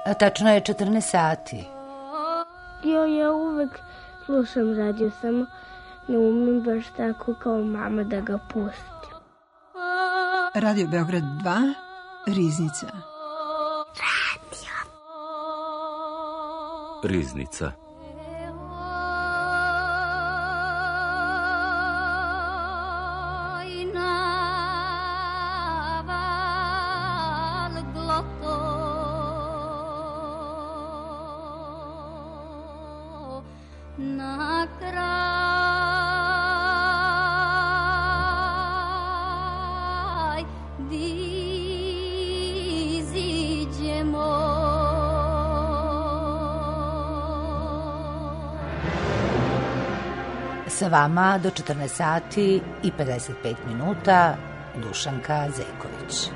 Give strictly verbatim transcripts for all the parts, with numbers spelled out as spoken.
A tačno je četrnaest sati. Jo, ja uvek slušam radio, samo ne umem baš tako kao mama da ga pustim. Radio Beograd dva, Riznica. Radio. Riznica. Sa vama do četrnaest sati i pedeset pet minuta Dušanka Zejković.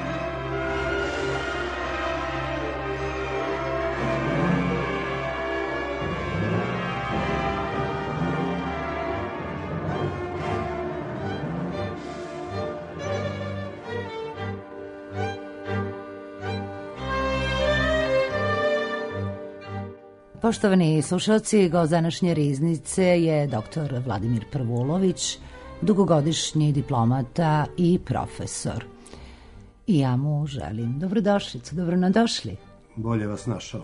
Poštovani slušalci, gost današnje Riznice je doktor Vladimir Prvulović, dugogodišnji diplomata i profesor. I ja mu želim dobrodošlicu, dobro nam došli. Bolje vas našao.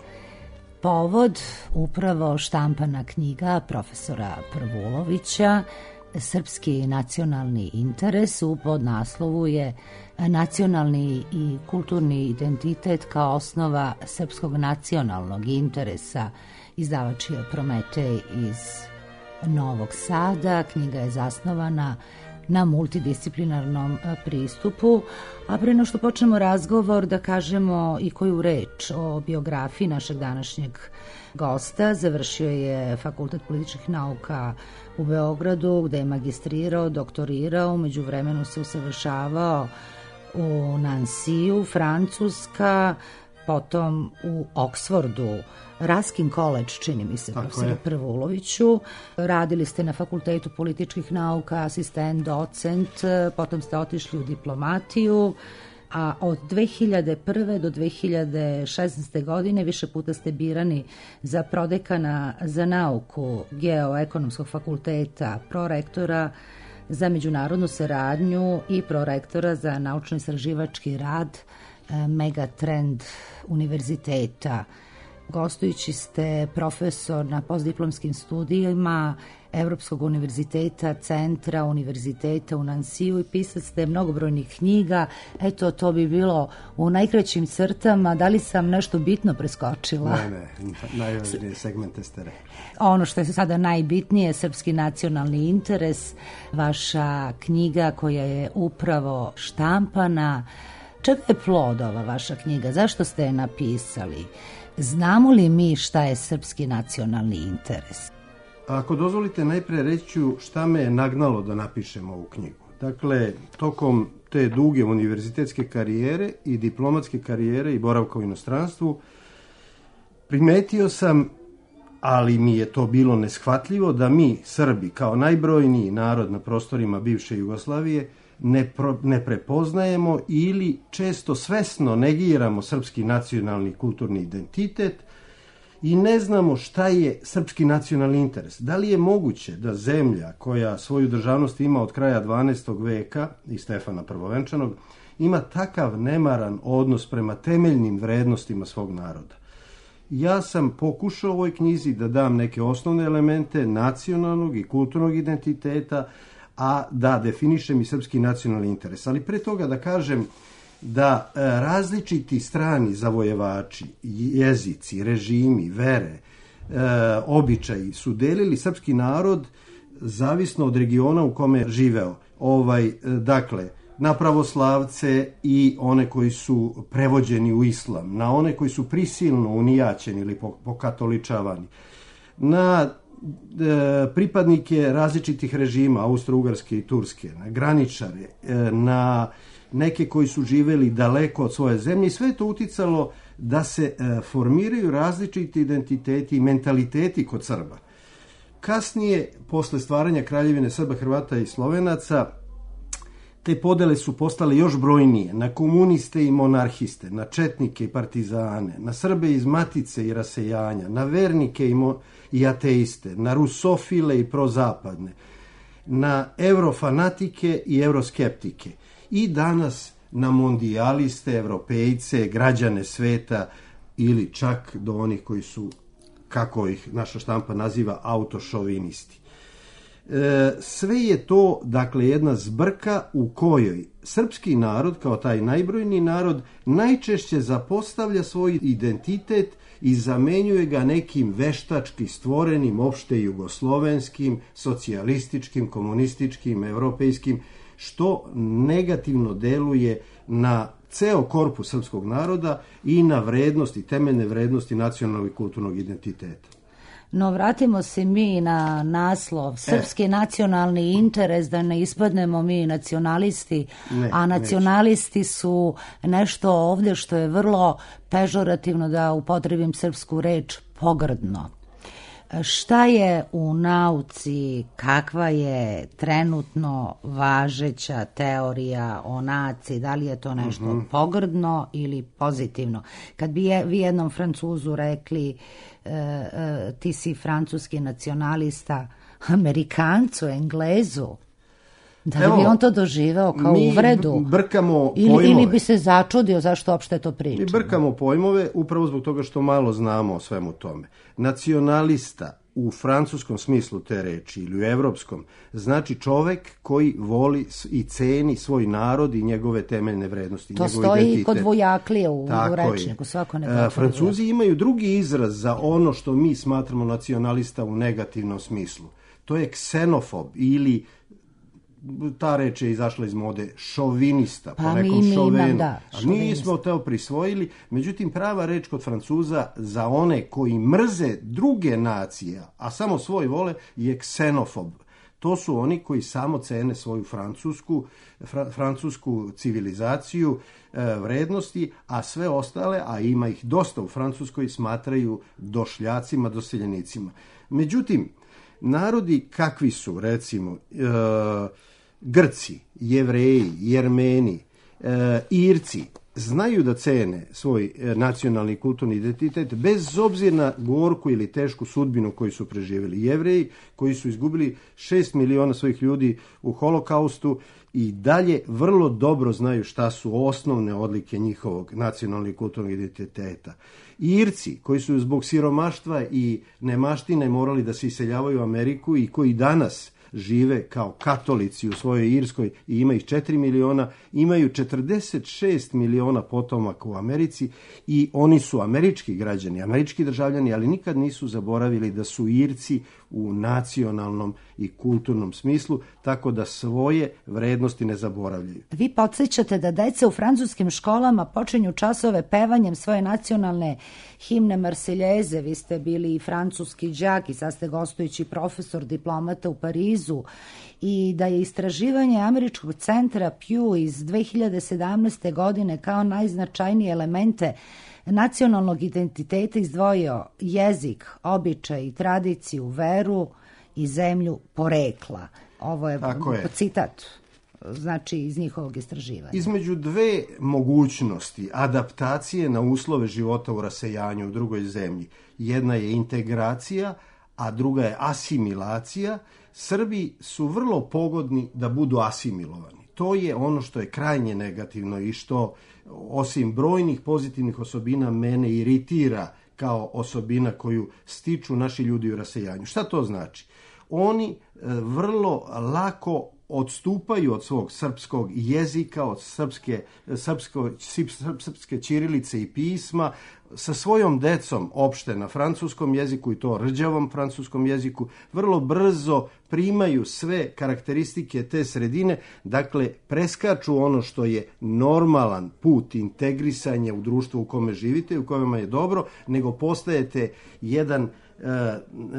Povod upravo štampana knjiga profesora Prvulovića, Srpski nacionalni interes, u podnaslovu je Nacionalni i kulturni identitet kao osnova srpskog nacionalnog interesa. Izdavač je Prometej iz Novog Sada. Knjiga je zasnovana na multidisciplinarnom pristupu, a pre no što počnemo razgovor da kažemo i koju reč o biografiji našeg današnjeg gosta. Završio je Fakultet političkih nauka u Beogradu, gde je magistrirao, doktorirao, umeđu vremenu se usavršavao u Nansiju, Francuska, potom u Oksfordu, Ruskin College, čini mi se, profesor Prvuloviću. Radili ste na Fakultetu političkih nauka, asistent, docent, potom ste otišli u diplomatiju, a od dve hiljade prve do dve hiljade šesnaeste. godine više puta ste birani za prodekana za nauku Geoekonomskog fakulteta, prorektora za međunarodnu saradnju i prorektora za naučno-istraživački rad Megatrend univerziteta. Gostujući ste profesor na postdiplomskim studijima Evropskog univerziteta, centra univerziteta u Nansiju i pisac ste mnogobrojnih knjiga. Eto, to bi bilo u najkraćim crtama. Da li sam nešto bitno preskočila? Ne, ne, najvažnije segmente ste rekli. Ono što je sada najbitnije, Srpski nacionalni interes, vaša knjiga koja je upravo štampana. Čega je plod ova vaša knjiga? Zašto ste je napisali? Znamo li mi šta je srpski nacionalni interes? Ako dozvolite, najpre reći ću šta me je nagnalo da napišem ovu knjigu. Dakle, tokom te duge univerzitetske karijere i diplomatske karijere i boravka u inostranstvu, primetio sam, ali mi je to bilo neshvatljivo, da mi, Srbi, kao najbrojniji narod na prostorima bivše Jugoslavije, ne, pro, ne prepoznajemo ili često svesno negiramo srpski nacionalni kulturni identitet i ne znamo šta je srpski nacionalni interes. Da li je moguće da zemlja koja svoju državnost ima od kraja dvanaestog veka i Stefana Prvovenčanog ima takav nemaran odnos prema temeljnim vrednostima svog naroda? Ja sam pokušao u ovoj knjizi da dam neke osnovne elemente nacionalnog i kulturnog identiteta, a da definišem i srpski nacionalni interes. Ali pre toga da kažem da različiti strani zavojevači, jezici, režimi, vere, običaji su delili srpski narod zavisno od regiona u kome je živeo. Ovaj, dakle, na pravoslavce i one koji su prevođeni u islam, na one koji su prisilno unijaćeni ili pokatoličavani, na pripadnike različitih režima, Austro-Ugarske i Turske, na graničare, na neke koji su živeli daleko od svoje zemlje i sve je to uticalo da se formiraju različiti identiteti i mentaliteti kod Srba. Kasnije, posle stvaranja Kraljevine Srba, Hrvata i Slovenaca, te podele su postale još brojnije na komuniste i monarhiste, na četnike i partizane, na Srbe iz matice i rasejanja, na vernike i, mo- i ateiste, na rusofile i prozapadne, na eurofanatike i euroskeptike i danas na mondijaliste, evropejce, građane sveta ili čak do onih koji su, kako ih naša štampa naziva, autošovinisti. E, sve je to, dakle, jedna zbrka u kojoj srpski narod, kao taj najbrojniji narod, najčešće zapostavlja svoj identitet i zamenjuje ga nekim veštački stvorenim, opšte jugoslovenskim, socijalističkim, komunističkim, evropejskim, što negativno deluje na ceo korpus srpskog naroda i na vrednosti, temeljne vrednosti nacionalnog i kulturnog identiteta. No, vratimo se mi na naslov srpski e. nacionalni interes, da ne ispadnemo mi nacionalisti, ne, a nacionalisti neće. Su nešto ovdje što je vrlo pežorativno, da upotrebim srpsku reč, pogrdno. Šta je u nauci, kakva je trenutno važeća teorija o naciji, da li je to nešto mm-hmm. pogrdno ili pozitivno? Kad bi je, vi jednom Francuzu rekli e, e, ti si francuski nacionalista, Amerikancu, Englezu, da li Evo, bi on to doživeo kao mi uvredu? Brkamo ili, pojmove. Ili bi se začudio zašto uopšte to pričamo? Mi brkamo pojmove upravo zbog toga što malo znamo o svemu tome. Nacionalista u francuskom smislu te reči ili u evropskom znači čovek koji voli i ceni svoj narod i njegove temeljne vrednosti. To stoji identitet. Kod Vojaklije u, u rečniku. Svako e, Francuzi imaju drugi izraz za ono što mi smatramo nacionalista u negativnom smislu. To je ksenofob ili ta reč je izašla iz mode, šovinista, pa po nekom mi, šovenu. Da, a mi smo to prisvojili, međutim prava reč kod Francuza za one koji mrze druge nacije, a samo svoj vole, je ksenofob. To su oni koji samo cene svoju francusku, fra, francusku civilizaciju, e, vrednosti, a sve ostale, a ima ih dosta u Francuskoj, smatraju došljacima, doseljenicima. Međutim, narodi kakvi su, recimo, e, Grci, Jevreji, Jermeni, e, Irci, znaju da cene svoj e, nacionalni i kulturni identitet bez obzira na gorku ili tešku sudbinu koju su preživjeli. Jevreji koji su izgubili šest miliona svojih ljudi u holokaustu i dalje vrlo dobro znaju šta su osnovne odlike njihovog nacionalnog i kulturnog identiteta. Irci koji su zbog siromaštva i nemaštine morali da se iseljavaju u Ameriku i koji danas žive kao katolici u svojoj Irskoj i ima ih četiri miliona, imaju četrdeset šest miliona potomaka u Americi i oni su američki građani, američki državljani, ali nikad nisu zaboravili da su Irci u nacionalnom i kulturnom smislu, tako da svoje vrednosti ne zaboravljaju. Vi podsjećate da deca u francuskim školama počinju časove pevanjem svoje nacionalne himne Marseljeze. Vi ste bili i francuski đak i sad ste gostujući profesor diplomata u Parizu, i da je istraživanje Američkog centra Pew iz dve hiljade sedamnaeste. godine kao najznačajnije elemente nacionalnog identiteta izdvojio jezik, običaj i tradiciju, veru i zemlju porekla. Ovo je, je. citat, znači iz njihovog istraživanja. Između dve mogućnosti adaptacije na uslove života u rasejanju u drugoj zemlji. Jedna je integracija, a druga je asimilacija. Srbi su vrlo pogodni da budu asimilovani. To je ono što je krajnje negativno i što, osim brojnih pozitivnih osobina, mene iritira kao osobina koju stiču naši ljudi u rasejanju. Šta to znači? Oni vrlo lako odstupaju od svog srpskog jezika, od srpske, srpsko, srpske ćirilice i pisma, sa svojom decom opšte na francuskom jeziku i to rđavom francuskom jeziku, vrlo brzo primaju sve karakteristike te sredine, dakle preskaču ono što je normalan put integrisanja u društvu u kome živite i u kojem je dobro, nego postajete jedan e, e,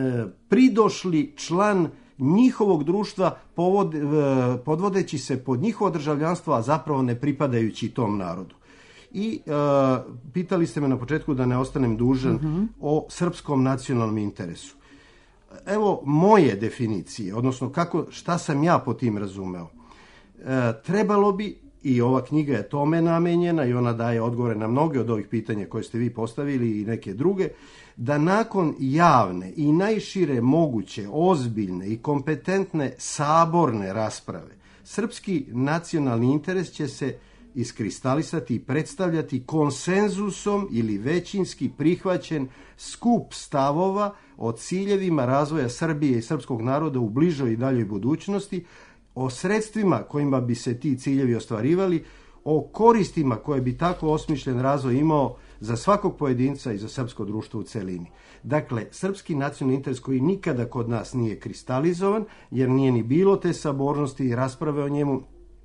pridošli član njihovog društva povod, podvodeći se pod njihovo državljanstvo, a zapravo ne pripadajući tom narodu. I uh, pitali ste me na početku da ne ostanem dužan uh-huh. o srpskom nacionalnom interesu. Evo moje definicije, odnosno kako, šta sam ja po tim razumeo. trebalo bi, i ova knjiga je tome namenjena i ona daje odgovore na mnoge od ovih pitanja koje ste vi postavili i neke druge, da nakon javne i najšire moguće, ozbiljne i kompetentne saborne rasprave, srpski nacionalni interes će se iskristalisati i predstavljati konsenzusom ili većinski prihvaćen skup stavova o ciljevima razvoja Srbije i srpskog naroda u bližoj i daljoj budućnosti, o sredstvima kojima bi se ti ciljevi ostvarivali, o koristima koje bi tako osmišljen razvoj imao za svakog pojedinca i za srpsko društvo u celini. Dakle, srpski nacionalni interes koji nikada kod nas nije kristalizovan, jer nije ni bilo te sabornosti i rasprave o njemu,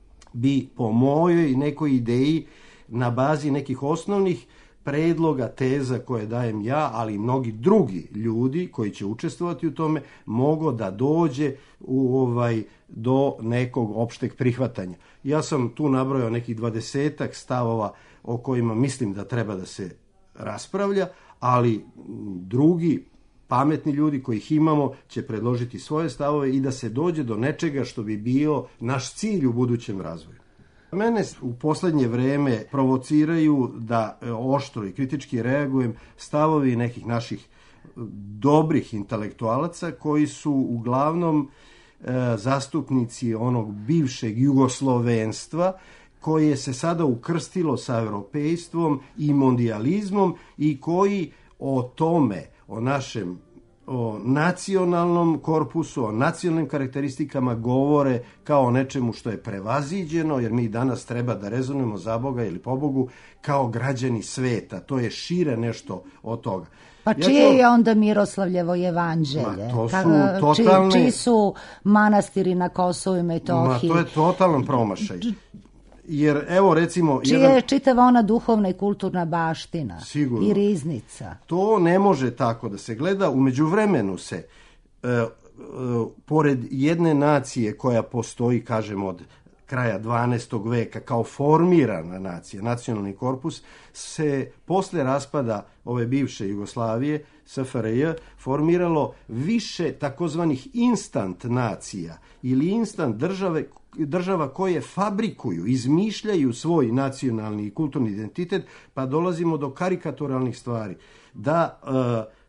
bi po mojoj nekoj ideji na bazi nekih osnovnih predloga, teza koje dajem ja, ali i mnogi drugi ljudi koji će učestvovati u tome, mogo da dođe u ovaj do nekog opšteg prihvatanja. Ja sam tu nabrojao nekih dvadesetak stavova o kojima mislim da treba da se raspravlja, ali drugi pametni ljudi kojih imamo će predložiti svoje stavove i da se dođe do nečega što bi bio naš cilj u budućem razvoju. Mene u poslednje vreme provociraju da oštro i kritički reagujem stavovi nekih naših dobrih intelektualaca koji su uglavnom e, zastupnici onog bivšeg jugoslovenstva koje se sada ukrstilo sa europejstvom i mondijalizmom i koji o tome, o našem o nacionalnom korpusu, o nacionalnim karakteristikama govore kao o nečemu što je prevaziđeno, jer mi danas treba da rezonujemo za Boga ili po Bogu kao građani sveta. To je šire nešto od toga. Pa čije ja to... je onda Miroslavljevo evanđelje? Ma, to su totalne... Či, čiji su manastiri na Kosovu i Metohiji? Ma, to je totalan promašaj. Jer, evo, recimo... Čija jedan... je čitava ona duhovna i kulturna baština? Sigurno. I riznica? To ne može tako da se gleda. U međuvremenu se, e, e, pored jedne nacije koja postoji, kažem, od kraja dvanaestog veka kao formirana nacija, nacionalni korpus, se posle raspada ove bivše Jugoslavije, S F R J, formiralo više takozvanih instant nacija ili instant države država koje fabrikuju, izmišljaju svoj nacionalni i kulturni identitet, pa dolazimo do karikaturalnih stvari. Da e,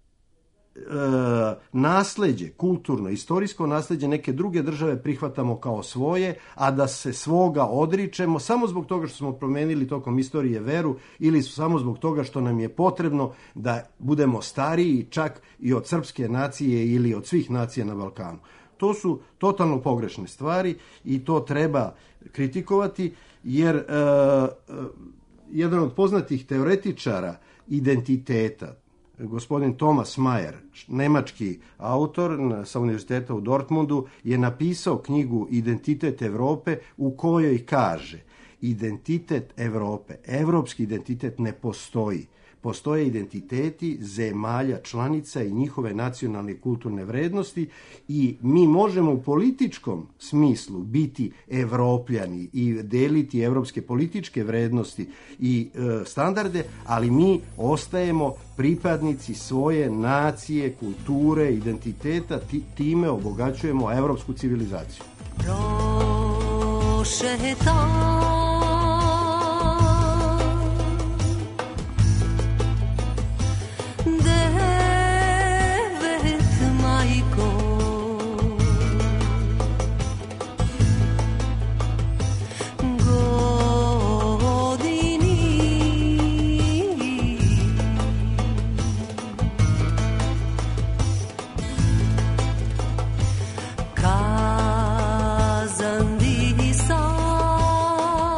e, nasleđe, kulturno, istorijsko nasleđe neke druge države prihvatamo kao svoje, a da se svoga odričemo samo zbog toga što smo promenili tokom istorije veru ili samo zbog toga što nam je potrebno da budemo stariji čak i od srpske nacije ili od svih nacija na Balkanu. To su totalno pogrešne stvari i to treba kritikovati, jer e, e, jedan od poznatih teoretičara identiteta, gospodin Thomas Mayer, nemački autor sa univerziteta u Dortmundu, je napisao knjigu Identitet Evrope u kojoj kaže: identitet Evrope, evropski identitet ne postoji. Postoje identiteti zemalja članica i njihove nacionalne i kulturne vrednosti i mi možemo u političkom smislu biti evropljani i deliti evropske političke vrednosti i e, standarde, ali mi ostajemo pripadnici svoje nacije, kulture, identiteta, ti, time obogaćujemo evropsku civilizaciju. Prošetaj Kazan di sa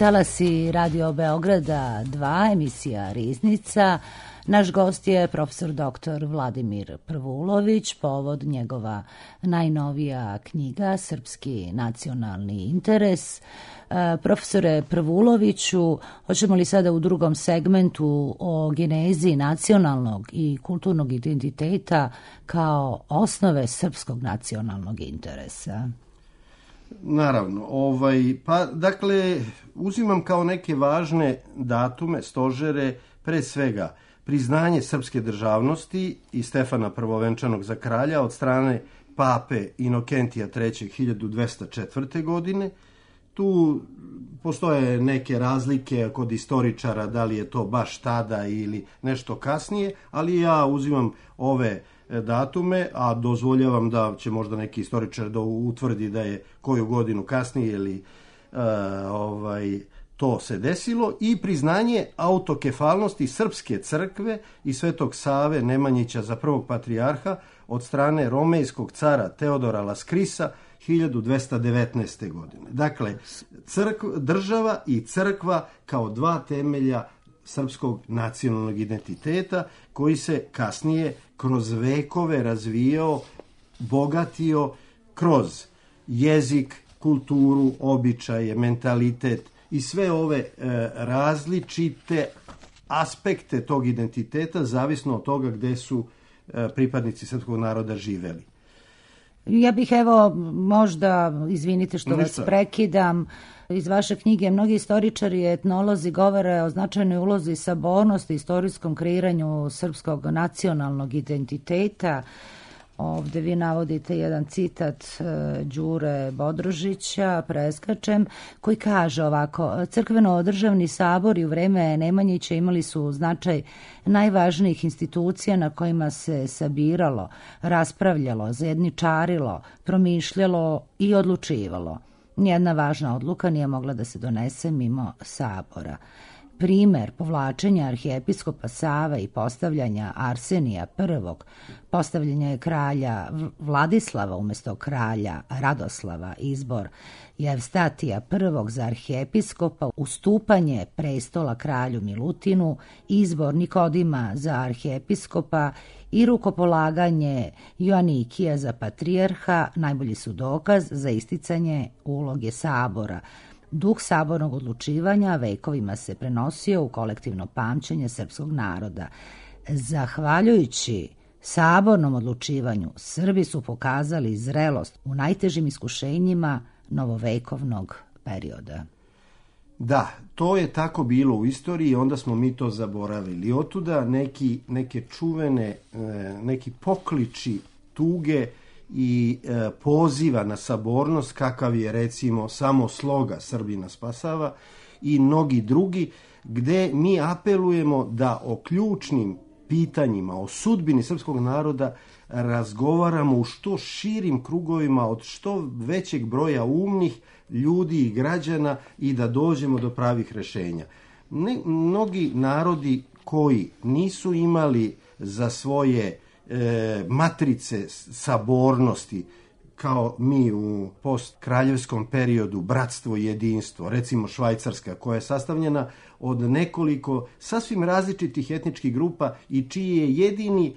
talasi Radio Beograda dva, emisija Riznica. Naš gost je profesor doktor Vladimir Prvulović, povod njegova najnovija knjiga Srpski nacionalni interes. E, profesore Prvuloviću, hoćemo li sada u drugom segmentu o genezi nacionalnog i kulturnog identiteta kao osnove srpskog nacionalnog interesa? Naravno, ovaj, pa dakle, uzimam kao neke važne datume, stožere, pre svega priznanje srpske državnosti i Stefana Prvovenčanog za kralja od strane pape Inokentija trećeg hiljadu dvesta četvrte. godine. Tu postoje neke razlike kod istoričara, da li je to baš tada ili nešto kasnije, ali ja uzimam ove datume, a dozvoljavam da će možda neki istoričar da utvrdi da je koju godinu kasnije ili uh, ovaj, to se desilo, i priznanje autokefalnosti Srpske crkve i Svetog Save Nemanjića za prvog patrijarha od strane romejskog cara Teodora Laskrisa hiljadu dvesta devetnaeste. godine. Dakle, crkv, država i crkva kao dva temelja srpskog nacionalnog identiteta koji se kasnije kroz vekove razvijao, bogatio kroz jezik, kulturu, običaje, mentalitet i sve ove e, različite aspekte tog identiteta, zavisno od toga gde su e, pripadnici srpskog naroda živeli. Ja bih evo možda, izvinite što Ništa. vas prekidam, iz vaše knjige mnogi istoričari i etnolozi govore o značajnoj ulozi sabornosti, istorijskom kreiranju srpskog nacionalnog identiteta. Ovde vi navodite jedan citat Đure Bodrožića, preskačem, koji kaže ovako: crkveno-državni sabori u vreme Nemanjića imali su značaj najvažnijih institucija na kojima se sabiralo, raspravljalo, zajedničarilo, promišljalo i odlučivalo. Nijedna važna odluka nije mogla da se donese mimo sabora. Primer povlačenja arhijepiskopa Save i postavljanja Arsenija prvog, postavljanja je kralja Vladislava umjesto kralja Radoslava, izbor Jevstatija prvog za arhijepiskopa, ustupanje prestola kralju Milutinu, izbor Nikodima za arhijepiskopa i rukopolaganje Joanikija za patrijarha najbolji su dokaz za isticanje uloge sabora. Duh sabornog odlučivanja vekovima se prenosio u kolektivno pamćenje srpskog naroda. Zahvaljujući sabornom odlučivanju, Srbi su pokazali zrelost u najtežim iskušenjima novovekovnog perioda. Da, to je tako bilo u istoriji i onda smo mi to zaboravili. Otuda neki, neke čuvene, neki pokliči tuge i e, poziva na sabornost, kakav je recimo samo sloga Srbina spasava i mnogi drugi, gde mi apelujemo da o ključnim pitanjima, o sudbini srpskog naroda razgovaramo u što širim krugovima od što većeg broja umnih ljudi i građana i da dođemo do pravih rešenja. Ne, mnogi narodi koji nisu imali za svoje E, matrice sabornosti, kao mi u postkraljevskom periodu, bratstvo i jedinstvo, recimo Švajcarska, koja je sastavljena od nekoliko sasvim različitih etničkih grupa i čiji je jedini,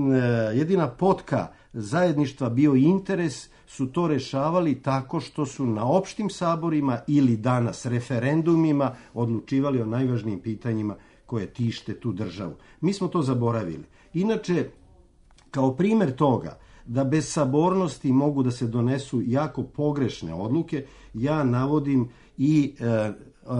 e, jedina potka zajedništva bio interes, su to rešavali tako što su na opštim saborima ili danas referendumima odlučivali o najvažnijim pitanjima koje tište tu državu. Mi smo to zaboravili. Inače, kao primer toga da bez sabornosti mogu da se donesu jako pogrešne odluke, ja navodim i e, e,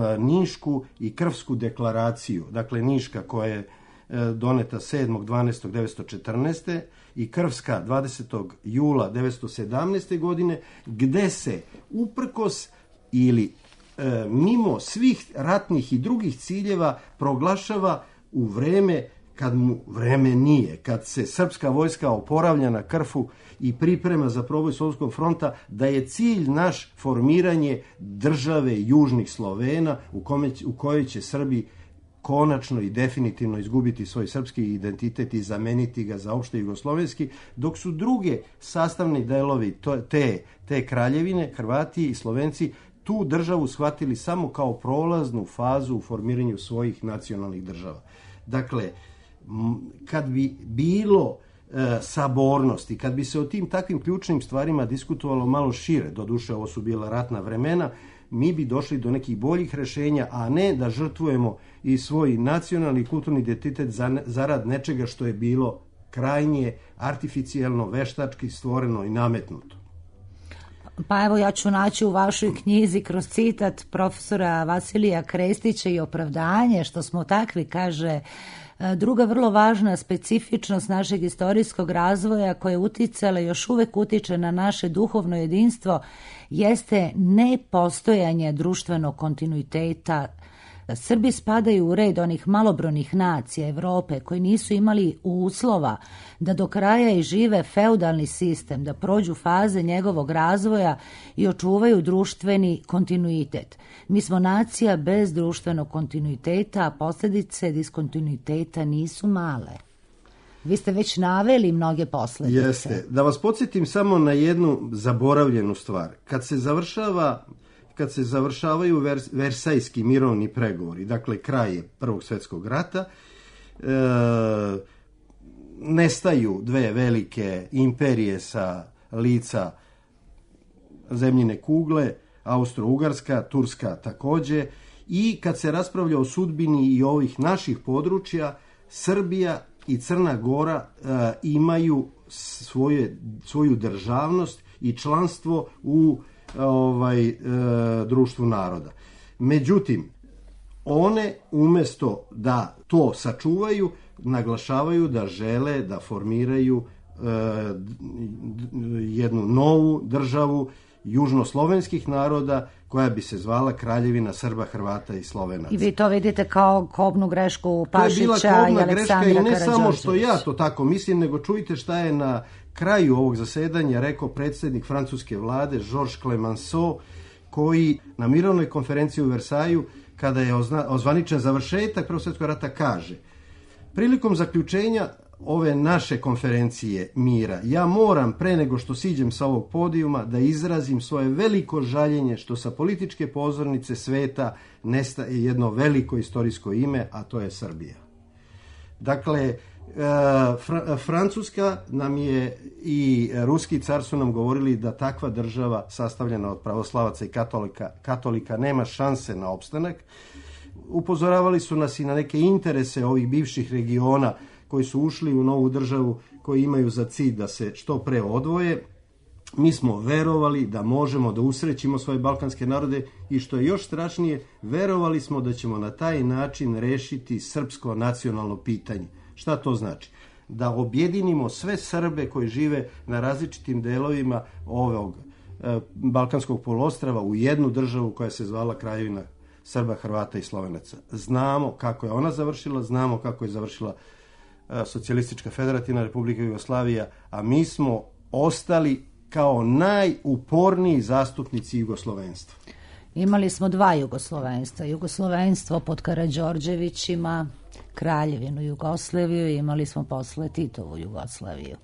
Nišku i Krfsku deklaraciju. Dakle, Niška koja je e, doneta sedmog dvanaestog devetsto četrnaeste. i Krfska dvadesetog jula devetsto sedamnaeste. godine, gde se uprkos ili e, mimo svih ratnih i drugih ciljeva proglašava u vreme kad mu vreme nije, kad se srpska vojska oporavlja na Krfu i priprema za proboj Solunskog fronta, da je cilj naš formiranje države južnih Slovena u, kome, u kojoj će Srbi konačno i definitivno izgubiti svoj srpski identitet i zameniti ga za opšte jugoslovenski, dok su druge sastavni delovi te, te kraljevine, Hrvati i Slovenci, tu državu shvatili samo kao prolaznu fazu u formiranju svojih nacionalnih država. Dakle, kad bi bilo e, sabornosti, kad bi se o tim takvim ključnim stvarima diskutovalo malo šire, doduše ovo su bila ratna vremena, mi bi došli do nekih boljih rešenja, a ne da žrtvujemo i svoj nacionalni i kulturni identitet za, zarad nečega što je bilo krajnje artificijelno, veštački stvoreno i nametnuto. Pa evo, ja ću naći u vašoj knjizi kroz citat profesora Vasilija Krestića i opravdanje što smo takvi, kaže: druga vrlo važna specifičnost našeg istorijskog razvoja koja je uticala i još uvek utiče na naše duhovno jedinstvo jeste nepostojanje društvenog kontinuiteta. Srbi spadaju u red onih malobrojnih nacija Evrope koji nisu imali uslova da do kraja i žive feudalni sistem, da prođu faze njegovog razvoja i očuvaju društveni kontinuitet. Mi smo nacija bez društvenog kontinuiteta, a posljedice diskontinuiteta nisu male. Vi ste već naveli mnoge posljedice. Jeste. Da vas podsjetim samo na jednu zaboravljenu stvar. Kad se završava kad se završavaju vers, versajski mirovni pregovori, dakle kraj je Prvog svjetskog rata, e, nestaju dve velike imperije sa lica zemljine kugle, Austro-Ugarska, Turska također, i kad se raspravlja o sudbini i ovih naših područja, Srbija i Crna Gora e, imaju svoje, svoju državnost i članstvo u ovaj e, društvu naroda. Međutim, one umjesto da to sačuvaju, naglašavaju da žele da formiraju e, jednu novu državu južnoslovenskih naroda koja bi se zvala Kraljevina Srba, Hrvata i Slovenaca. I vi to vidite kao kobnu grešku Pašića i Aleksandra Karađorđevića. To je bila kobna greška i ne samo što ja to tako mislim, nego čujte šta je na kraju ovog zasedanja rekao predsjednik francuske vlade Georges Clemenceau, koji na mirovnoj konferenciji u Versaju, kada je ozna, ozvaničen završetak Prvog svjetskog rata, kaže: prilikom zaključenja ove naše konferencije mira, ja moram pre nego što siđem sa ovog podijuma da izrazim svoje veliko žaljenje što sa političke pozornice sveta nestaje jedno veliko istorijsko ime, a to je Srbija. Dakle, Fra- Francuska nam je i Ruski car su nam govorili da takva država sastavljena od pravoslavaca i katolika, katolika nema šanse na opstanak. Upozoravali su nas i na neke interese ovih bivših regiona koji su ušli u novu državu, koji imaju za cilj da se što pre odvoje. Mi smo verovali da možemo da usrećimo svoje balkanske narode i što je još strašnije, verovali smo da ćemo na taj način rešiti srpsko nacionalno pitanje. Šta to znači? Da objedinimo sve Srbe koji žive na različitim delovima ovog e, balkanskog poluostrva u jednu državu koja se zvala Kraljevina Srba, Hrvata i Slovenaca. Znamo kako je ona završila, znamo kako je završila e, Socijalistička federativna Republika Jugoslavija, a mi smo ostali kao najuporniji zastupnici jugoslovenstva. Imali smo dva jugoslovenstva. Jugoslovenstvo pod Karađorđevićima, Kraljevinu Jugoslaviju, i imali smo posle Titovu Jugoslaviju.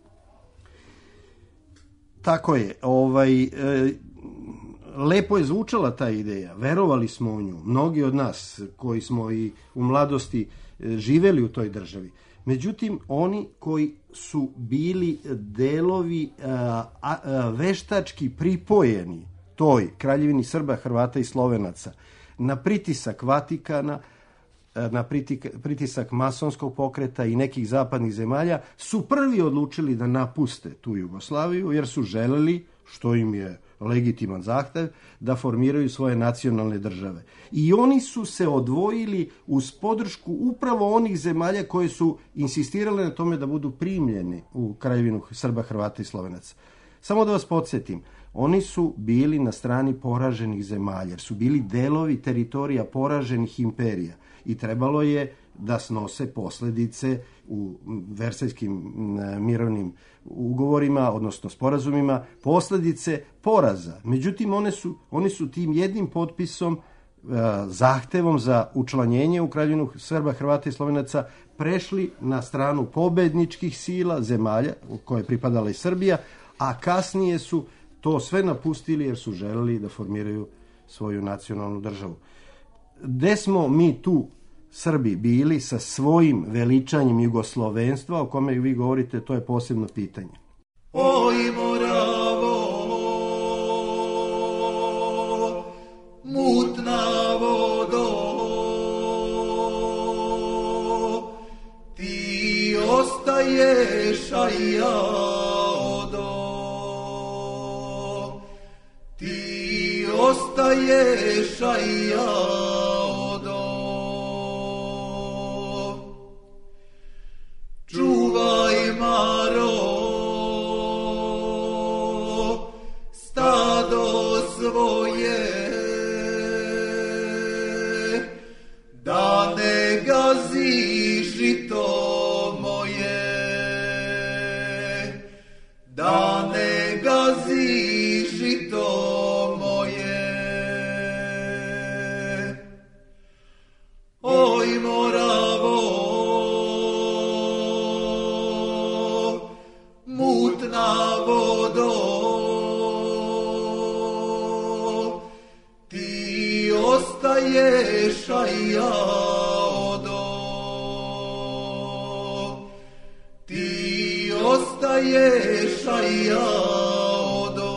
Tako je. Ovaj, e, lepo je zvučala ta ideja. Verovali smo u nju. Mnogi od nas koji smo i u mladosti e, živeli u toj državi. Međutim, oni koji su bili delovi a, a, a, veštački pripojeni toj Kraljevini Srba, Hrvata i Slovenaca na pritisak Vatikana, na pritisak masonskog pokreta i nekih zapadnih zemalja, su prvi odlučili da napuste tu Jugoslaviju, jer su želeli, što im je legitiman zahtev, da formiraju svoje nacionalne države. I oni su se odvojili uz podršku upravo onih zemalja koje su insistirale na tome da budu primljeni u Kraljevinu Srba, Hrvata i Slovenaca. Samo da vas podsjetim, oni su bili na strani poraženih zemalja, jer su bili delovi teritorija poraženih imperija i trebalo je da snose posljedice u versajskim mirovnim ugovorima, odnosno sporazumima, posljedice poraza. Međutim, one su, oni su tim jednim potpisom, zahtevom za učlanjenje u Kraljevinu Srba, Hrvata i Slovenaca prešli na stranu pobedničkih sila zemalja u koje je pripadala i Srbija, a kasnije su to sve napustili jer su želeli da formiraju svoju nacionalnu državu. Gde smo mi tu Srbi bili sa svojim veličanjem jugoslovenstva, o kome vi govorite, to je posebno pitanje. Oj Moravo, mutna vodo, ti ostaješ, a ja odo. Ti ostaješ, a ja odo. Čuvaj, Maro, stado svoje, da ne gazi žito moje, da ne gazi žito moje. Oj Moravo, mutna vodo, ti ostaješ, a ja odo. Ti ostaješ, a ja odo.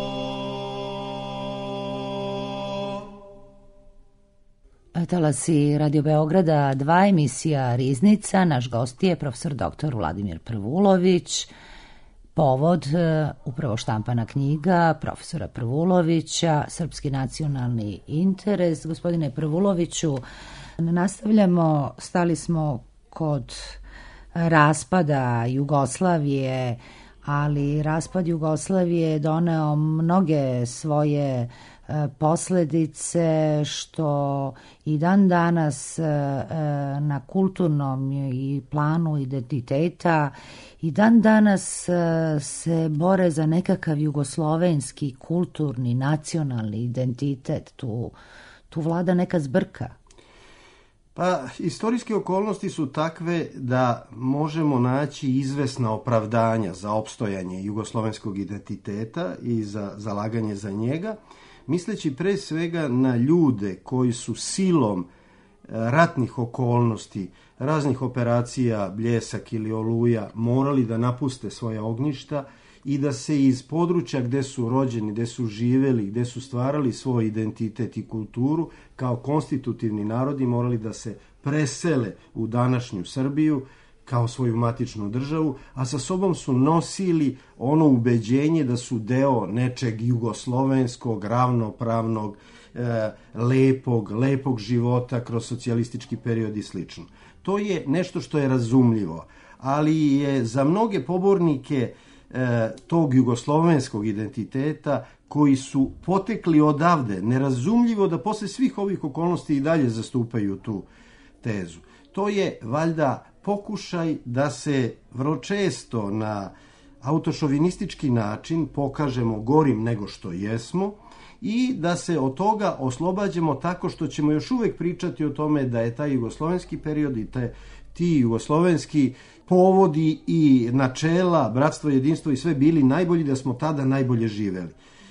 Talasi Radio Beograda dva, emisija Riznica. Naš gost je profesor doktor Vladimir Prvulović. Povod, upravo štampana knjiga profesora Prvulovića, Srpski nacionalni interes. Gospodine Prvuloviću, nastavljamo, stali smo kod raspada Jugoslavije, ali raspad Jugoslavije je doneo mnoge svoje posledice što i dan danas na kulturnom i planu identiteta i dan danas se bore za nekakav jugoslovenski kulturni nacionalni identitet. Tu, tu vlada neka zbrka. Pa, istorijske okolnosti su takve da možemo naći izvesna opravdanja za opstojanje jugoslovenskog identiteta i za zalaganje za njega, misleći pre svega na ljude koji su silom ratnih okolnosti, raznih operacija Bljesak ili Oluja morali da napuste svoja ognjišta i da se iz područja gde su rođeni, gde su živeli, gde su stvarali svoj identitet i kulturu kao konstitutivni narodi morali da se presele u današnju Srbiju kao svoju matičnu državu, a sa sobom su nosili ono ubeđenje da su deo nečeg jugoslovenskog, ravnopravnog, e, lepog, lepog života kroz socijalistički period i slično. To je nešto što je razumljivo, ali je za mnoge pobornike e, tog jugoslovenskog identiteta koji su potekli odavde, nerazumljivo da posle svih ovih okolnosti i dalje zastupaju tu tezu. To je valjda pokušaj da se vrlo često na autošovinistički način pokažemo gorim nego što jesmo i da se od toga oslobađamo tako što ćemo još uvek pričati o tome da je taj jugoslovenski period i te, ti jugoslovenski povodi i načela, bratstvo, jedinstvo i sve bili najbolji, da smo tada najbolje živeli.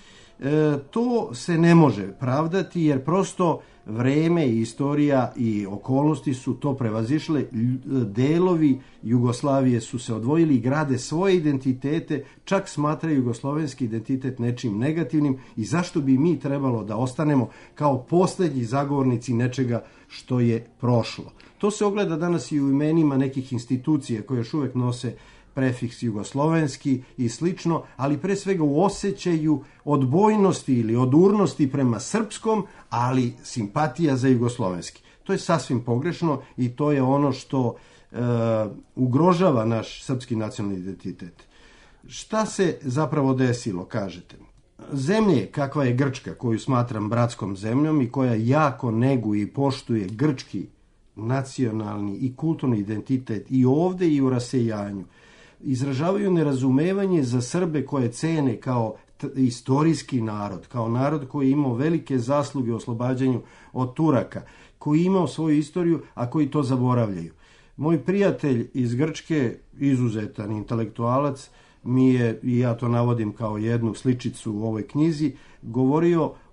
E, to se ne može pravdati jer prosto vreme i istorija i okolnosti su to prevazišle. Delovi Jugoslavije su se odvojili i grade svoje identitete, čak smatraju jugoslovenski identitet nečim negativnim i zašto bi mi trebalo da ostanemo kao poslednji zagovornici nečega što je prošlo. To se ogleda danas i u imenima nekih institucija koje još uvek nose prefiks jugoslovenski i slično, ali pre svega u osjećaju odbojnosti ili odurnosti prema srpskom, ali simpatija za jugoslovenski. To je sasvim pogrešno i to je ono što e, ugrožava naš srpski nacionalni identitet. Šta se zapravo desilo, kažete? Zemlje kakva je Grčka, koju smatram bratskom zemljom i koja jako neguje i poštuje grčki nacionalni i kulturni identitet i ovde i u rasejanju, izražavaju nerazumevanje za Srbe koje cene kao t- istorijski narod, kao narod koji je imao velike zasluge u oslobađanju od Turaka, koji je imao svoju istoriju, a koji to zaboravljaju. Moj prijatelj iz Grčke, izuzetan intelektualac, mi je, i ja to navodim kao jednu sličicu u ovoj knjizi, govorio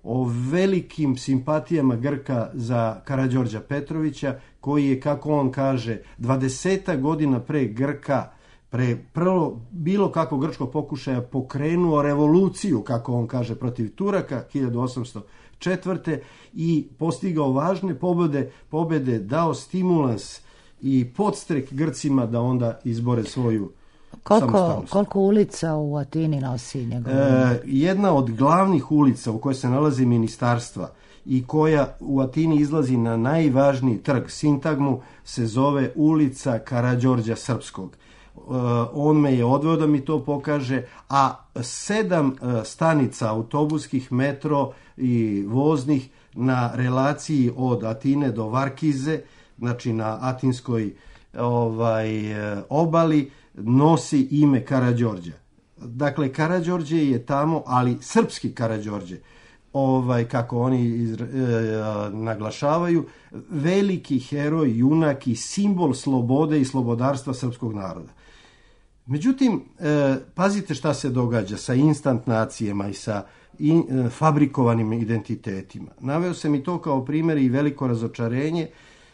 o velikim simpatijama Grka za Karađorđa Petrovića, koji je, kako on kaže, dvadeset godina pre Grka, pre prvo bilo kako grčko pokušaja, pokrenuo revoluciju, kako on kaže, protiv Turaka hiljadu osamsto četvrte i postigao važne pobjede, pobjede, dao stimulans i podstrek Grcima da onda izbore svoju koliko, samostalnost. Koliko ulica u Atini nosi njegov? E, jedna od glavnih ulica u kojoj se nalazi ministarstva i koja u Atini izlazi na najvažniji trg, sintagmu, se zove ulica Karađorđa Srpskog. E, on me je odveo da mi to pokaže, a sedam e, stanica autobuskih, metro i voznih na relaciji od Atine do Varkize, znači na atinskoj ovaj, obali, nosi ime Karađorđa. Dakle, Karađorđe je tamo, ali srpski Karađorđe, ovaj, kako oni izra, e, naglašavaju, veliki heroj, junak i simbol slobode i slobodarstva srpskog naroda. Međutim, e, pazite šta se događa sa instant nacijama i sa in, e, fabrikovanim identitetima. Naveo sam i to kao primjer i veliko razočarenje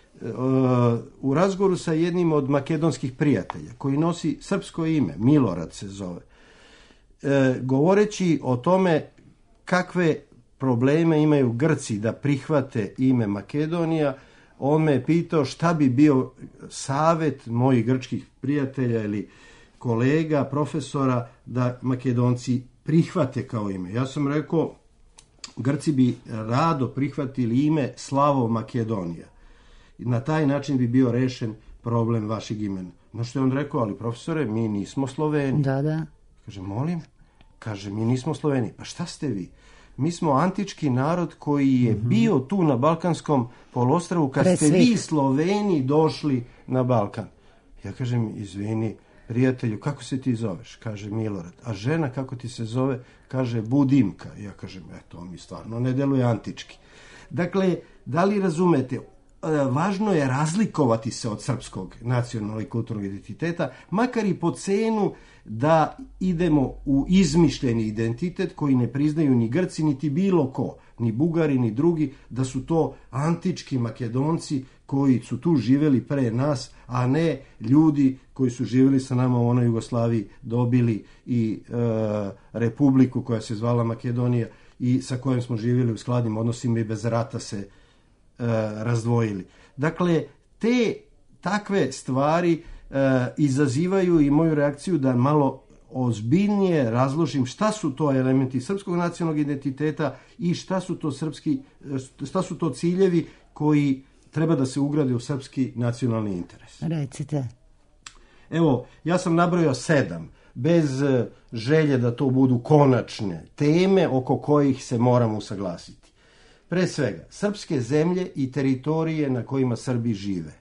u razgovoru sa jednim od makedonskih prijatelja koji nosi srpsko ime, Milorad se zove, e, govoreći o tome kakve probleme imaju Grci da prihvate ime Makedonija, on me je pitao šta bi bio savjet mojih grčkih prijatelja ili kolega, profesora, da Makedonci prihvate kao ime. Ja sam rekao, Grci bi rado prihvatili ime Slavo Makedonija. Na taj način bi bio rešen problem vašeg imena. No što je on rekao, ali profesore, mi nismo Sloveni. Da, da. Kaže, molim? Kaže, mi nismo Sloveni. Pa šta ste vi? Mi smo antički narod koji je mm-hmm. bio tu na Balkanskom poluostrvu kad Pre ste svih. vi Sloveni došli na Balkan. Ja kažem, izvini, prijatelju, kako se ti zoveš? Kaže, Milorad. A žena, kako ti se zove? Kaže, Budimka. Ja kažem, eto, mi stvarno ne deluje antički. Dakle, da li razumete? Važno je razlikovati se od srpskog nacionalnog i kulturnog identiteta, makar i po cenu da idemo u izmišljeni identitet koji ne priznaju ni Grci, niti bilo ko, ni Bugari, ni drugi, da su to antički Makedonci koji su tu živjeli pre nas, a ne ljudi koji su živjeli sa nama u onoj Jugoslaviji, dobili i e, republiku koja se zvala Makedonija i sa kojom smo živjeli u skladnim odnosima i bez rata se razdvojili. Dakle, te takve stvari e, izazivaju i moju reakciju da malo ozbiljnije razložim šta su to elementi srpskog nacionalnog identiteta i šta su to srpski, šta su to ciljevi koji treba da se ugrade u srpski nacionalni interes. Recite. Evo, ja sam nabrojao sedam, bez želje da to budu konačne teme oko kojih se moramo usaglasiti. Pre svega, srpske zemlje i teritorije na kojima Srbi žive.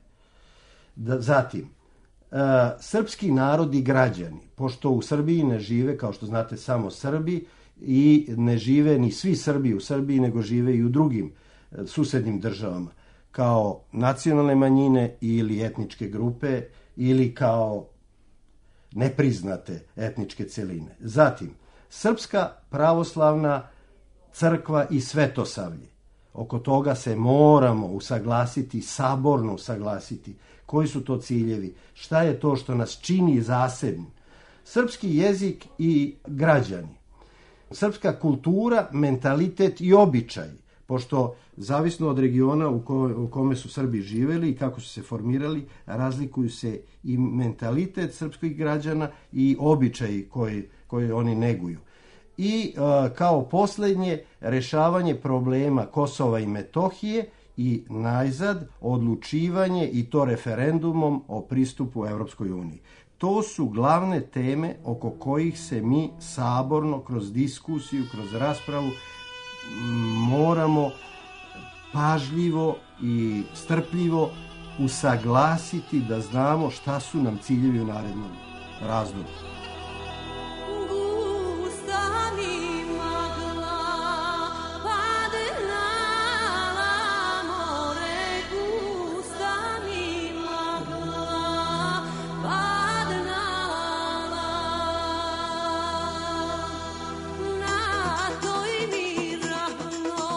Da, zatim, e, srpski narod i građani, pošto u Srbiji ne žive, kao što znate, samo Srbi i ne žive ni svi Srbi u Srbiji, nego žive i u drugim e, susednim državama, kao nacionalne manjine ili etničke grupe ili kao nepriznate etničke celine. Zatim, Srpska pravoslavna crkva i Svetosavlje. Oko toga se moramo usaglasiti, saborno usaglasiti. Koji su to ciljevi? Šta je to što nas čini zasebnim? Srpski jezik i građani. Srpska kultura, mentalitet i običaj. Pošto, zavisno od regiona u, ko, u kome su Srbi živeli i kako su se formirali, razlikuju se i mentalitet srpskih građana i običaji koji, koji oni neguju. I uh, kao posljednje, rešavanje problema Kosova i Metohije i najzad odlučivanje i to referendumom o pristupu Evropskoj uniji. To su glavne teme oko kojih se mi saborno, kroz diskusiju, kroz raspravu, moramo pažljivo i strpljivo usaglasiti da znamo šta su nam ciljevi u narednom razdoblju. Na toj mi rahno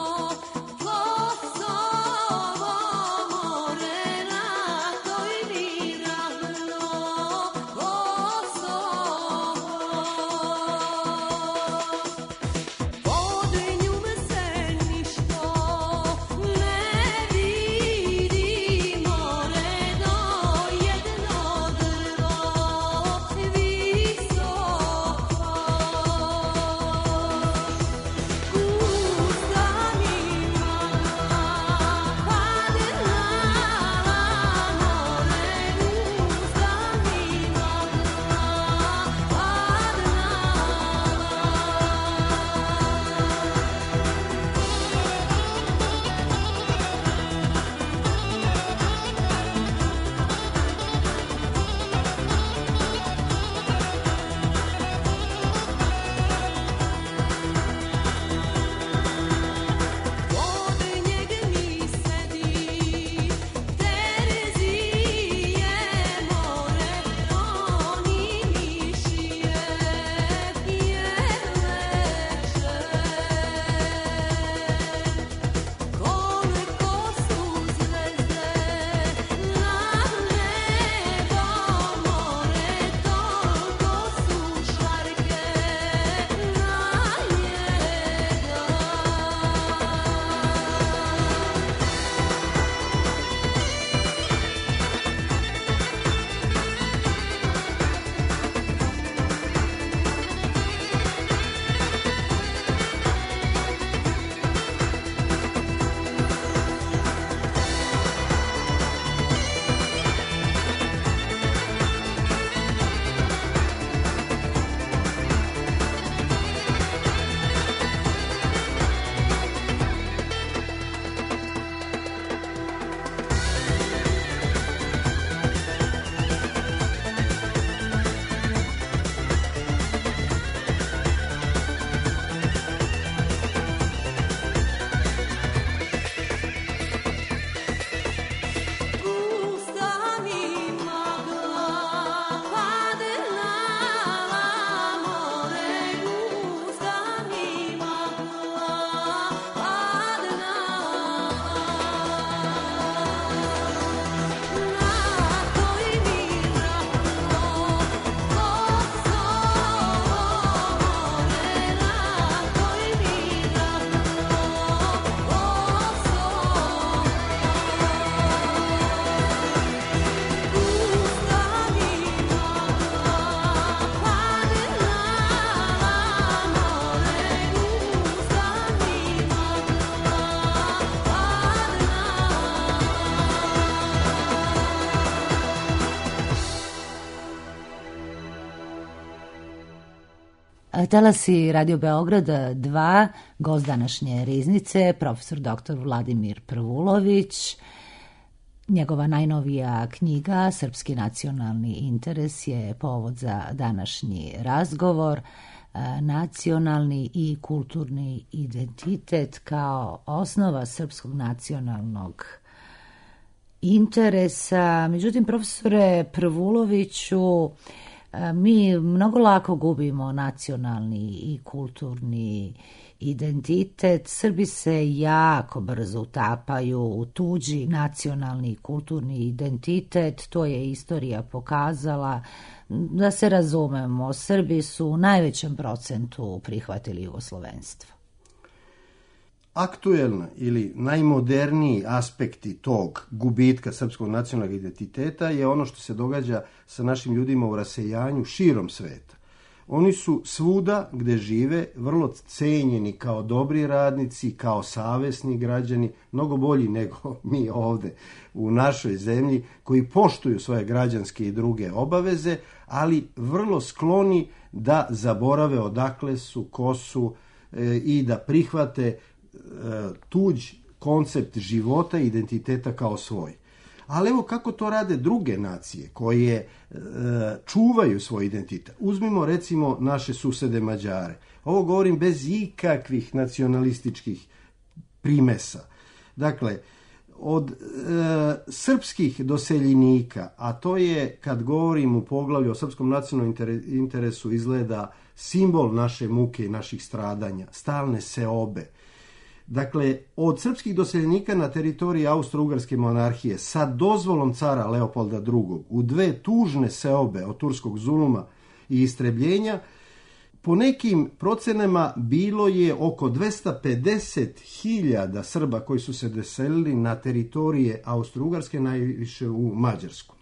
Talasi Radio Beograd dva, gost današnje riznice, profesor doktor Vladimir Prvulović. Njegova najnovija knjiga, Srpski nacionalni interes, je povod za današnji razgovor. Nacionalni i kulturni identitet kao osnova srpskog nacionalnog interesa. Međutim, profesore Prvuloviću, mi mnogo lako gubimo nacionalni i kulturni identitet. Srbi se jako brzo utapaju u tuđi nacionalni i kulturni identitet. To je istorija pokazala. Da se razumemo, Srbi su u najvećem procentu prihvatili jugoslovenstvo. Aktuelni ili najmoderniji aspekti tog gubitka srpskog nacionalnog identiteta je ono što se događa sa našim ljudima u rasejanju širom sveta. Oni su svuda gde žive vrlo cenjeni kao dobri radnici, kao savesni građani, mnogo bolji nego mi ovde u našoj zemlji, koji poštuju svoje građanske i druge obaveze, ali vrlo skloni da zaborave odakle su, ko su e, i da prihvate e, tuđ koncept života i identiteta kao svoj. Ali evo kako to rade druge nacije koje e, čuvaju svoj identitet. Uzmimo recimo naše susede Mađare. Ovo govorim bez ikakvih nacionalističkih primesa. Dakle, od e, srpskih doseljenika, a to je, kad govorim u poglavlju o srpskom nacionalnom interesu, izgleda simbol naše muke i naših stradanja, stalne seobe. Dakle, od srpskih doseljenika na teritoriji Austro-Ugarske monarhije sa dozvolom cara Leopolda drugog u dve tužne seobe od turskog zuluma i istrebljenja, po nekim procenama bilo je oko dvesta pedeset hiljada Srba koji su se doselili na teritorije Austro-Ugarske, najviše u Mađarsku.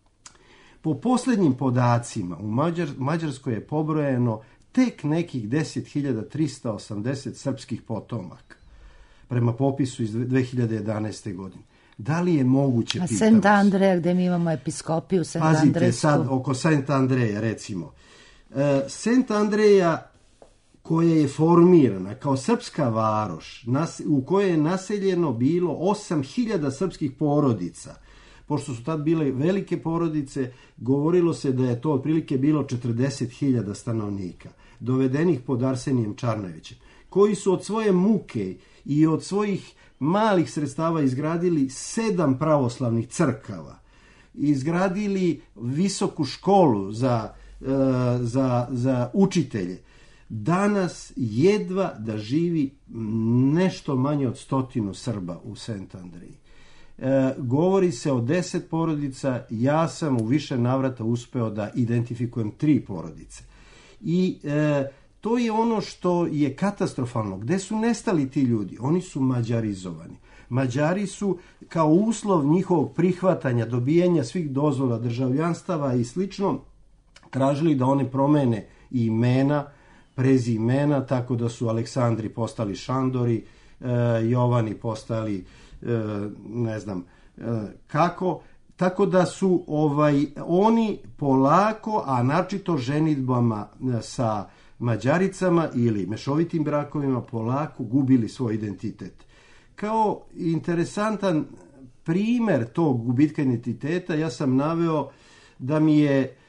Po posljednjim podacima u Mađar, Mađarskoj je pobrojeno tek nekih deset hiljada trista osamdeset srpskih potomaka, prema popisu iz dve hiljade jedanaeste. godine. Da li je moguće, a pitamo Sent Andreja, gde mi imamo episkopiju Sent Andrejsku? Pazite sad, oko Sent Andreja, recimo. E, Sent Andreja, koja je formirana kao srpska varoš, nas, u kojoj je naseljeno bilo osam hiljada srpskih porodica. Pošto su tad bile velike porodice, govorilo se da je to otprilike bilo četrdeset hiljada stanovnika, dovedenih pod Arsenijem Čarnojevićem, koji su od svoje muke i od svojih malih sredstava izgradili sedam pravoslavnih crkava, izgradili visoku školu za, e, za, za učitelje. Danas jedva da živi nešto manje od stotinu Srba u Sent Andreji. E, govori se o deset porodica, ja sam u više navrata uspeo da identifikujem tri porodice. I e, to je ono što je katastrofalno. Gde su nestali ti ljudi? Oni su mađarizovani. Mađari su kao uslov njihovog prihvatanja, dobijanja svih dozvola, državljanstava i slično, tražili da one promene imena, prezimena, tako da su Aleksandri postali Šandori, e, Jovani postali e, ne znam e, kako, tako da su ovaj oni polako, a naročito ženidbama sa Mađaricama ili mešovitim brakovima, polako gubili svoj identitet. Kao interesantan primer tog gubitka identiteta ja sam naveo da mi je e,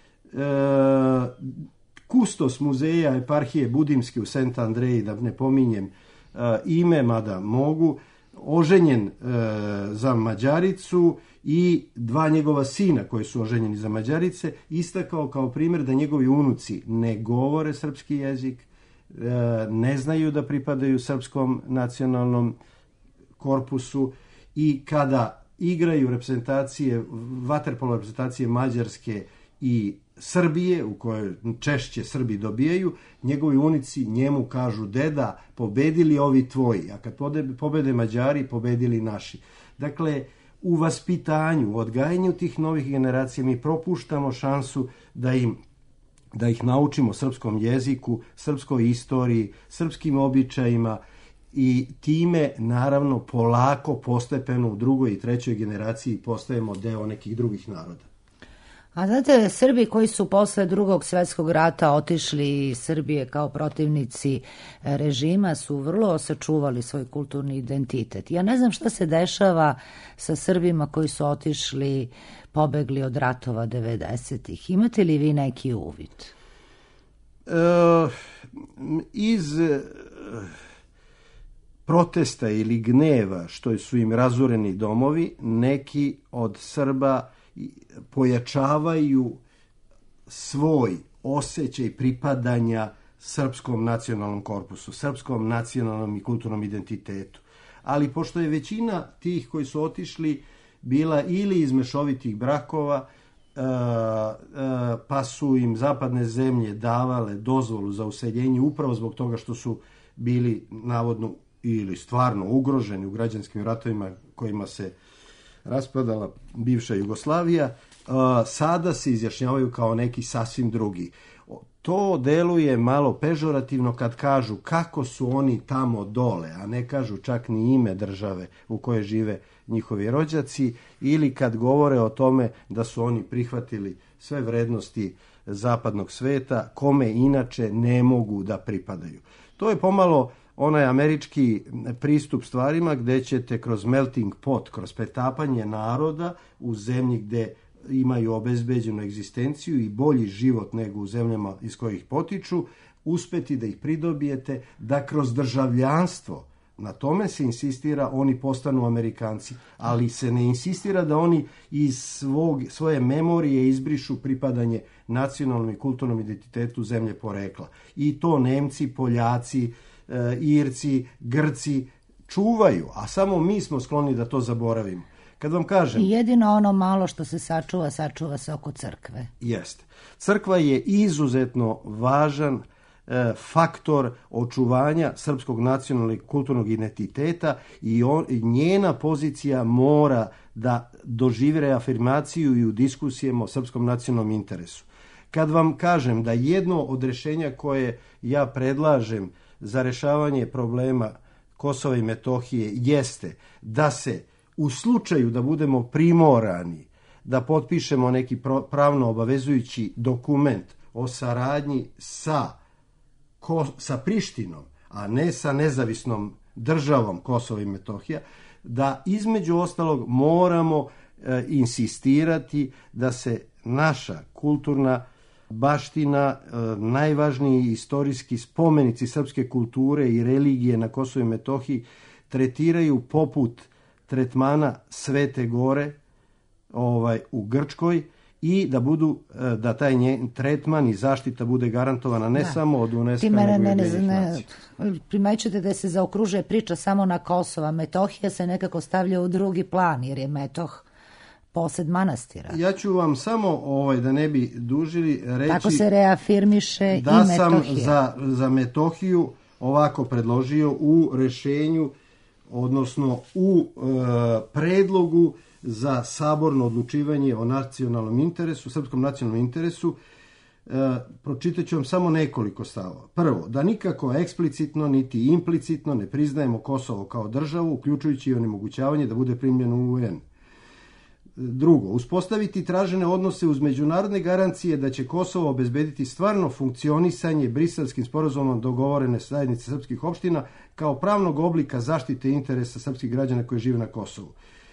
kustos muzeja eparhije Budimske u Sent Andreji, da ne pominjem e, ime, mada mogu, oženjen e, za Mađaricu i dva njegova sina koji su oženjeni za Mađarice, istakao kao primjer da njegovi unuci ne govore srpski jezik, e, ne znaju da pripadaju srpskom nacionalnom korpusu i kada igraju reprezentacije, vaterpolo reprezentacije Mađarske i Srbije, u kojoj češće Srbi dobijaju, njegovi unici njemu kažu: deda, pobedili ovi tvoji, a kad pobede Mađari, pobedili naši. Dakle, u vaspitanju, u odgajanju tih novih generacija mi propuštamo šansu da im da ih naučimo srpskom jeziku, srpskoj istoriji, srpskim običajima i time, naravno, polako, postepeno u drugoj i trećoj generaciji postajemo deo nekih drugih naroda. A znate, Srbi koji su posle drugog svjetskog rata otišli iz Srbije kao protivnici režima su vrlo sačuvali svoj kulturni identitet. Ja ne znam šta se dešava sa Srbima koji su otišli, pobegli od ratova devedesetih. Imate li vi neki uvid? E, iz e, protesta ili gneva što su im razoreni domovi, neki od Srba pojačavaju svoj osjećaj pripadanja srpskom nacionalnom korpusu, srpskom nacionalnom i kulturnom identitetu. Ali pošto je većina tih koji su otišli bila ili iz mešovitih brakova, pa su im zapadne zemlje davale dozvolu za useljenje upravo zbog toga što su bili navodno ili stvarno ugroženi u građanskim ratovima kojima se raspadala bivša Jugoslavija, sada se izjašnjavaju kao neki sasvim drugi. To deluje malo pežorativno kad kažu kako su oni tamo dole, a ne kažu čak ni ime države u kojoj žive njihovi rođaci, ili kad govore o tome da su oni prihvatili sve vrednosti zapadnog sveta, kome inače ne mogu da pripadaju. To je pomalo onaj američki pristup stvarima gdje ćete kroz melting pot, kroz pretapanje naroda u zemlji gdje imaju obezbeđenu egzistenciju i bolji život nego u zemljama iz kojih potiču, uspeti da ih pridobijete, da kroz državljanstvo, na tome se insistira, oni postanu Amerikanci, ali se ne insistira da oni iz svog, svoje memorije izbrišu pripadanje nacionalnom i kulturnom identitetu zemlje porekla. I to Nemci, Poljaci, e, Irci, Grci čuvaju, a samo mi smo skloni da to zaboravimo. Kad vam kažem... Jedino ono malo što se sačuva, sačuva se oko crkve. Jeste. Crkva je izuzetno važan e, faktor očuvanja srpskog nacionalnog i kulturnog identiteta i, on, i njena pozicija mora da doživi reafirmaciju i u diskusijama o srpskom nacionalnom interesu. Kad vam kažem da jedno od rješenja koje ja predlažem za rješavanje problema Kosova i Metohije jeste da se u slučaju da budemo primorani da potpišemo neki pravno obavezujući dokument o saradnji sa, sa Prištinom, a ne sa nezavisnom državom Kosova i Metohija, da između ostalog moramo e, insistirati da se naša kulturna baština, e, najvažniji istorijski spomenici srpske kulture i religije na Kosovu i Metohiji tretiraju poput tretmana Svete Gore ovaj, u Grčkoj i da budu da taj njen tretman i zaštita bude garantovana ne da. samo od UNESCO nego i Ujedinjenih nacija. Primećujete da se zaokružuje priča samo na Kosova. Metohija se nekako stavlja u drugi plan jer je Metoh posed manastira. Ja ću vam samo ovaj, da ne bi dužili reći tako se reafirmiše da i Metohija. sam za, za Metohiju ovako predložio u rešenju odnosno u e, predlogu za saborno odlučivanje o nacionalnom interesu, srpskom nacionalnom interesu, e, pročitat ću vam samo nekoliko stavova. Prvo, da nikako eksplicitno niti implicitno ne priznajemo Kosovo kao državu, uključujući i onemogućavanje da bude primljeno u U N. Drugo, uspostaviti tražene odnose uz međunarodne garancije da će Kosovo obezbediti stvarno funkcionisanje Briselskim sporazumom dogovorene zajednice srpskih opština kao pravnog oblika zaštite interesa srpskih građana koji žive na Kosovu.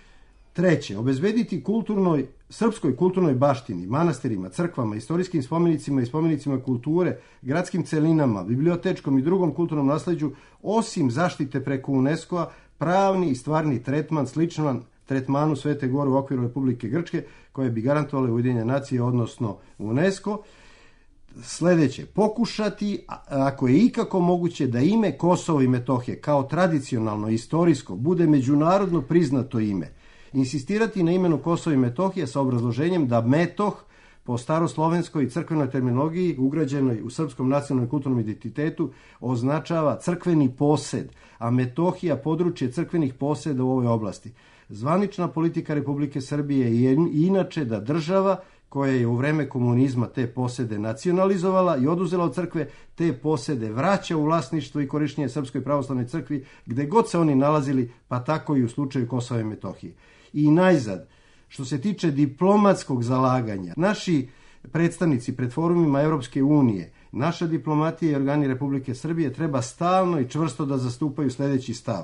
Treće, obezbediti kulturnoj, srpskoj kulturnoj baštini, manastirima, crkvama, istorijskim spomenicima i spomenicima kulture, gradskim celinama, bibliotečkom i drugom kulturnom nasleđu, osim zaštite preko UNESCO-a, pravni i stvarni tretman sličan tretmanu Svete Gore u okviru Republike Grčke, koje bi garantovale Ujedinjene nacije, odnosno UNESCO. Sljedeće, pokušati, ako je ikako moguće, da ime Kosovo i Metohije kao tradicionalno, istorijsko, bude međunarodno priznato ime. Insistirati na imenu Kosovo i Metohije sa obrazloženjem da Metoh po staroslovenskoj i crkvenoj terminologiji ugrađenoj u srpskom nacionalnom i kulturnom identitetu označava crkveni posed, a Metohija područje crkvenih poseda u ovoj oblasti. Zvanična politika Republike Srbije je inače da država koja je u vreme komunizma te posede nacionalizovala i oduzela od crkve, te posede vraća u vlasništvo i korištenje Srpskoj pravoslavnoj crkvi gde god se oni nalazili, pa tako i u slučaju Kosova i Metohije. I najzad, Što se tiče diplomatskog zalaganja, naši predstavnici pred forumima Europske unije, naša diplomatija i organi Republike Srbije treba stalno i čvrsto da zastupaju sljedeći stav.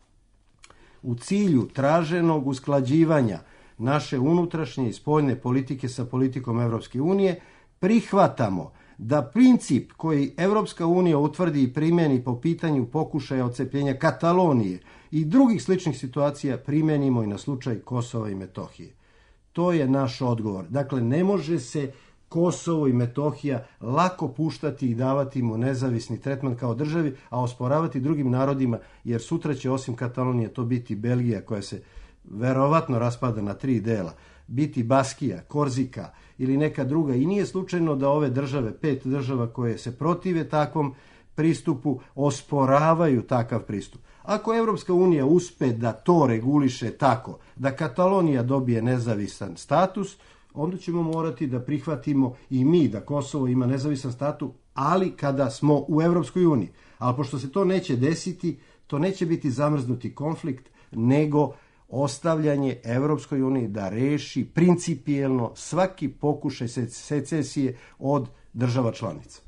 U cilju traženog usklađivanja naše unutrašnje i spoljne politike sa politikom Europske unije, prihvatamo da princip koji Europska unija utvrdi i primjeni po pitanju pokušaja odcepljenja Katalonije i drugih sličnih situacija primjenimo i na slučaj Kosova i Metohije. To je naš odgovor. Dakle, ne može se Kosovo i Metohija lako puštati i davati mu nezavisni tretman kao državi, a osporavati drugim narodima, jer sutra će osim Katalonije to biti Belgija koja se verovatno raspada na tri dela, biti Baskija, Korzika ili neka druga. I nije slučajno da ove države, pet država koje se protive takvom pristupu, osporavaju takav pristup. Ako Europska unija uspe da to reguliše tako, da Katalonija dobije nezavisan status, onda ćemo morati da prihvatimo i mi da Kosovo ima nezavisan status, ali kada smo u Europskoj uniji. Ali pošto se to neće desiti, to neće biti zamrznuti konflikt, nego ostavljanje Europskoj uniji da reši principijelno svaki pokušaj secesije od država članica.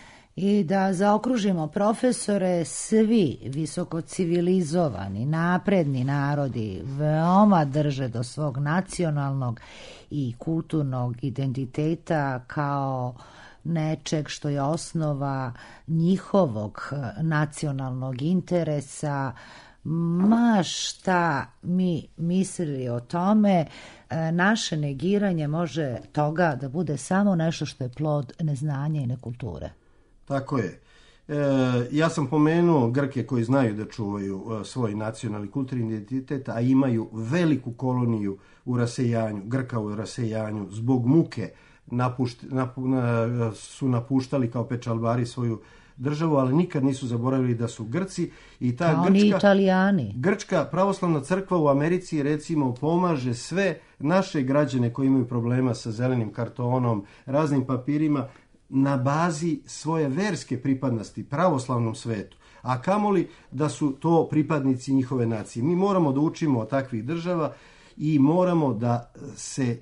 I da zaokružimo, profesore, svi visoko civilizovani, napredni narodi veoma drže do svog nacionalnog i kulturnog identiteta kao nečeg što je osnova njihovog nacionalnog interesa. Ma šta mi mislili o tome, naše negiranje može toga da bude samo nešto što je plod neznanja i nekulture. Tako je. E, ja sam pomenuo Grke koji znaju da čuvaju e, svoj nacionalni kulturni identitet, a imaju veliku koloniju u rasejanju, Grka u rasejanju, zbog muke napušt, napu, na, su napuštali kao pečalbari svoju državu, ali nikad nisu zaboravili da su Grci. I ta kao Grčka, ni Italijani. Grčka pravoslavna crkva u Americi recimo pomaže sve naše građane koji imaju problema sa zelenim kartonom, raznim papirima, na bazi svoje verske pripadnosti pravoslavnom svetu, a kamoli da su to pripadnici njihove nacije. Mi moramo da učimo od takvih država i moramo da se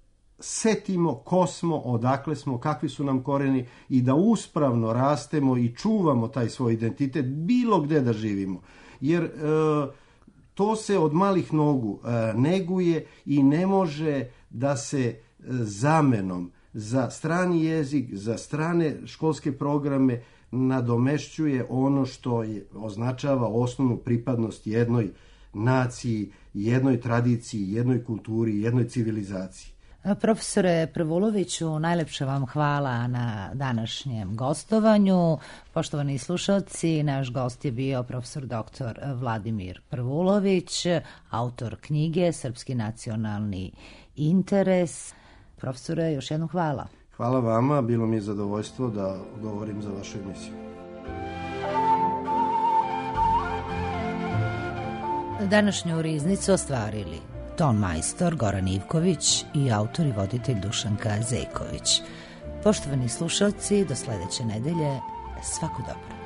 setimo ko smo, odakle smo, kakvi su nam koreni i da uspravno rastemo i čuvamo taj svoj identitet bilo gde da živimo. Jer e, to se od malih nogu e, neguje i ne može da se e, zamenom za strani jezik, za strane školske programe nadomešćuje ono što je, označava osnovnu pripadnost jednoj naciji, jednoj tradiciji, jednoj kulturi, jednoj civilizaciji. Profesore Prvuloviću, najlepše vam hvala na današnjem gostovanju. Poštovani slušalci, naš gost je bio profesor doktor Vladimir Prvulović, autor knjige Srpski nacionalni interes. Profesore, još jednom hvala. Hvala vama, bilo mi je zadovoljstvo da govorim za vašu emisiju. Današnju riznicu ostvarili ton majstor Goran Ivković i autor i voditelj Dušanka Zejković. Poštovani slušalci, do sledeće nedelje, svako dobro.